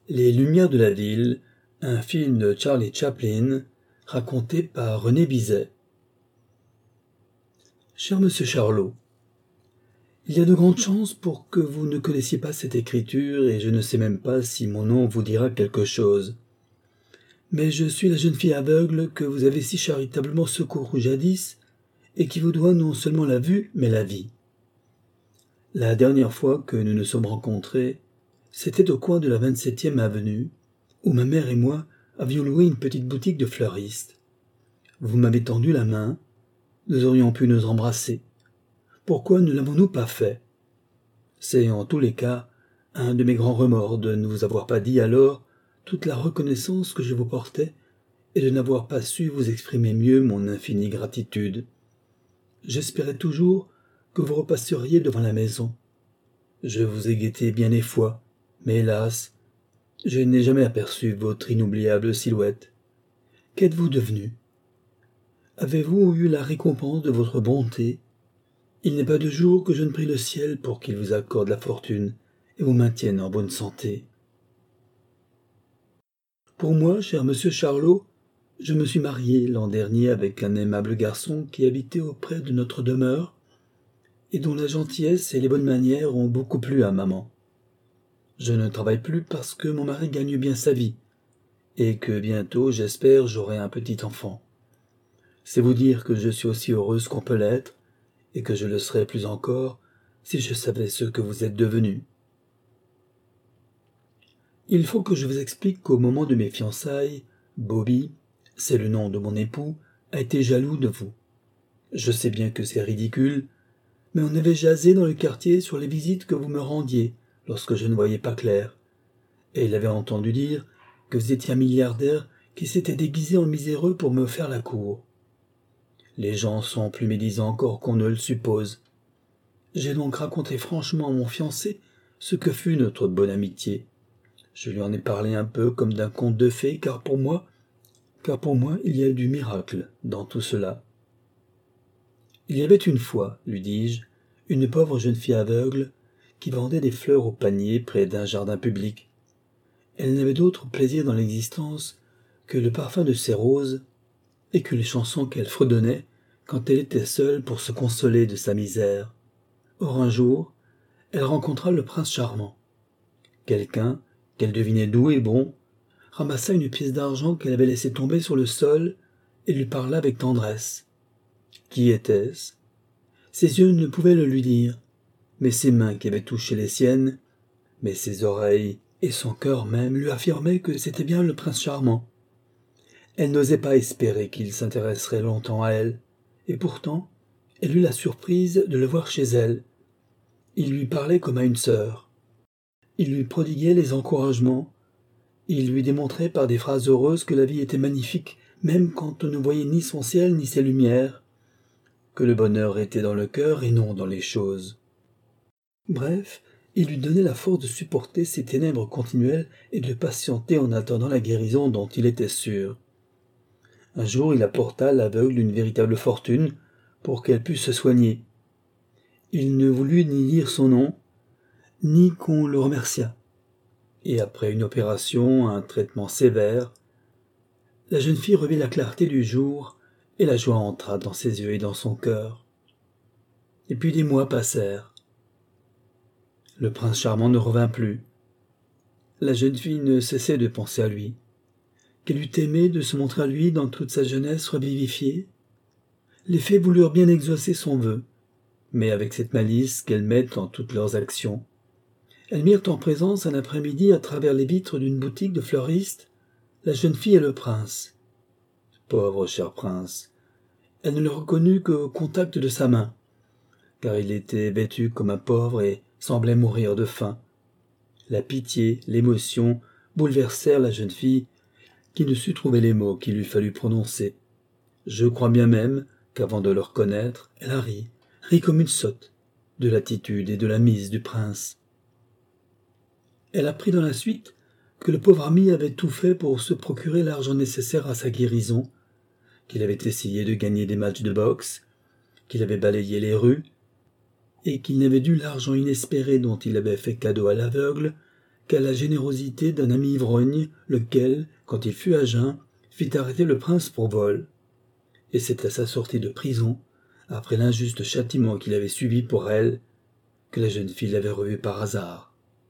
Les Lumières de la ville, un film de Charlie Chaplin, raconté par René Bizet. Cher Monsieur Charlot, il y a de grandes chances pour que vous ne connaissiez pas cette écriture et je ne sais même pas si mon nom vous dira quelque chose. Mais je suis la jeune fille aveugle que vous avez si charitablement secourue jadis et qui vous doit non seulement la vue, mais la vie. La dernière fois que nous nous sommes rencontrés, c'était au coin de la 27e avenue, où ma mère et moi avions loué une petite boutique de fleuriste. Vous m'avez tendu la main, nous aurions pu nous embrasser. Pourquoi ne l'avons-nous pas fait? C'est en tous les cas un de mes grands remords de ne vous avoir pas dit alors toute la reconnaissance que je vous portais et de n'avoir pas su vous exprimer mieux mon infinie gratitude. J'espérais toujours que vous repasseriez devant la maison. Je vous ai guetté bien des fois, mais hélas, je n'ai jamais aperçu votre inoubliable silhouette. Qu'êtes-vous devenu? Avez-vous eu la récompense de votre bonté? Il n'est pas de jour que je ne prie le ciel pour qu'il vous accorde la fortune et vous maintienne en bonne santé. Pour moi, cher monsieur Charlot, je me suis marié l'an dernier avec un aimable garçon qui habitait auprès de notre demeure et dont la gentillesse et les bonnes manières ont beaucoup plu à maman. Je ne travaille plus parce que mon mari gagne bien sa vie et que bientôt, j'espère, j'aurai un petit enfant. C'est vous dire que je suis aussi heureuse qu'on peut l'être et que je le serais plus encore si je savais ce que vous êtes devenu. Il faut que je vous explique qu'au moment de mes fiançailles, Bobby, c'est le nom de mon époux, a été jaloux de vous. Je sais bien que c'est ridicule, mais on avait jasé dans le quartier sur les visites que vous me rendiez lorsque je ne voyais pas clair, et il avait entendu dire que vous étiez un milliardaire qui s'était déguisé en miséreux pour me faire la cour. Les gens sont plus médisants encore qu'on ne le suppose. J'ai donc raconté franchement à mon fiancé ce que fut notre bonne amitié. Je lui en ai parlé un peu comme d'un conte de fées, car pour moi, il y a du miracle dans tout cela. Il y avait une fois, lui dis-je, une pauvre jeune fille aveugle qui vendait des fleurs au panier près d'un jardin public. Elle n'avait d'autre plaisir dans l'existence que le parfum de ses roses et que les chansons qu'elle fredonnait quand elle était seule pour se consoler de sa misère. Or un jour, elle rencontra le prince charmant. Quelqu'un, qu'elle devinait doux et bon, ramassa une pièce d'argent qu'elle avait laissée tomber sur le sol et lui parla avec tendresse. Qui était-ce? Ses yeux ne pouvaient le lui dire, mais ses mains qui avaient touché les siennes, mais ses oreilles et son cœur même lui affirmaient que c'était bien le prince charmant. Elle n'osait pas espérer qu'il s'intéresserait longtemps à elle, et pourtant, elle eut la surprise de le voir chez elle. Il lui parlait comme à une sœur. Il lui prodiguait les encouragements. Il lui démontrait par des phrases heureuses que la vie était magnifique, même quand on ne voyait ni son ciel ni ses lumières, que le bonheur était dans le cœur et non dans les choses. Bref, il lui donnait la force de supporter ces ténèbres continuelles et de patienter en attendant la guérison dont il était sûr. Un jour, il apporta à l'aveugle une véritable fortune pour qu'elle pût se soigner. Il ne voulut ni dire son nom, ni qu'on le remerciât. Et après une opération, un traitement sévère, la jeune fille revit la clarté du jour et la joie entra dans ses yeux et dans son cœur. Et puis des mois passèrent. Le prince charmant ne revint plus. La jeune fille ne cessait de penser à lui. Qu'elle eût aimé de se montrer à lui dans toute sa jeunesse revivifiée. Les fées voulurent bien exaucer son vœu, mais avec cette malice qu'elles mettent en toutes leurs actions. Elles mirent en présence un après-midi à travers les vitres d'une boutique de fleuriste, la jeune fille et le prince. Pauvre cher prince, elle ne le reconnut qu'au contact de sa main, car il était vêtu comme un pauvre et semblait mourir de faim. La pitié, l'émotion bouleversèrent la jeune fille, qui ne sut trouver les mots qu'il lui fallut prononcer. Je crois bien même qu'avant de le reconnaître, elle a ri comme une sotte, de l'attitude et de la mise du prince. Elle apprit dans la suite que le pauvre ami avait tout fait pour se procurer l'argent nécessaire à sa guérison, qu'il avait essayé de gagner des matchs de boxe, qu'il avait balayé les rues, et qu'il n'avait dû l'argent inespéré dont il avait fait cadeau à l'aveugle qu'à la générosité d'un ami ivrogne, lequel, quand il fut à jeun, fit arrêter le prince pour vol. Et c'est à sa sortie de prison, après l'injuste châtiment qu'il avait subi pour elle, que la jeune fille l'avait revu par hasard.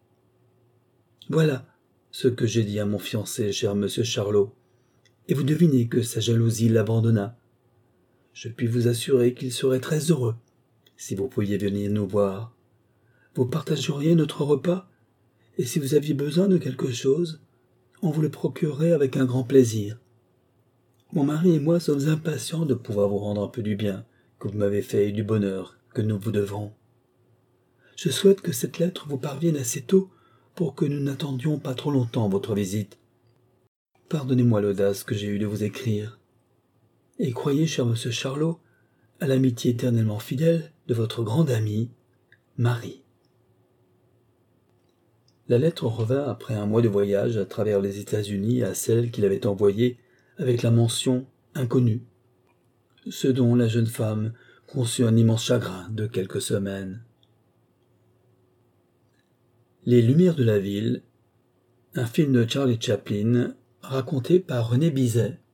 Voilà ce que j'ai dit à mon fiancé, cher monsieur Charlot, et vous devinez que sa jalousie l'abandonna. Je puis vous assurer qu'il serait très heureux si vous pouviez venir nous voir. Vous partageriez notre repas, et si vous aviez besoin de quelque chose, on vous le procurerait avec un grand plaisir. Mon mari et moi sommes impatients de pouvoir vous rendre un peu du bien que vous m'avez fait et du bonheur que nous vous devrons. Je souhaite que cette lettre vous parvienne assez tôt pour que nous n'attendions pas trop longtemps votre visite. Pardonnez-moi l'audace que j'ai eue de vous écrire. Et croyez, cher monsieur Charlot, à l'amitié éternellement fidèle de votre grande amie, Marie. La lettre revint après un mois de voyage à travers les États-Unis à celle qu'il avait envoyée avec la mention « Inconnu », ce dont la jeune femme conçut un immense chagrin de quelques semaines. Les Lumières de la ville, un film de Charlie Chaplin raconté par René Bizet.